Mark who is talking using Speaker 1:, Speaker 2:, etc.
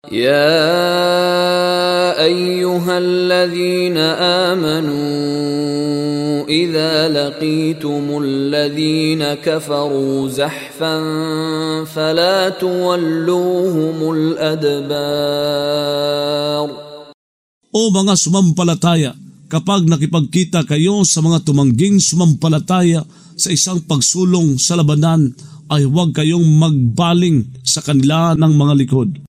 Speaker 1: يا أيها الذين آمنوا إذا لقيتم الذين كفروا زحفا فلا تولوهم الأدبار.
Speaker 2: O mga sumampalataya, kapag nakipagkita kayo sa mga tumangging sumampalataya sa isang pagsulong sa labanan, ay huwag kayong magbaling sa kanila ng mga likod.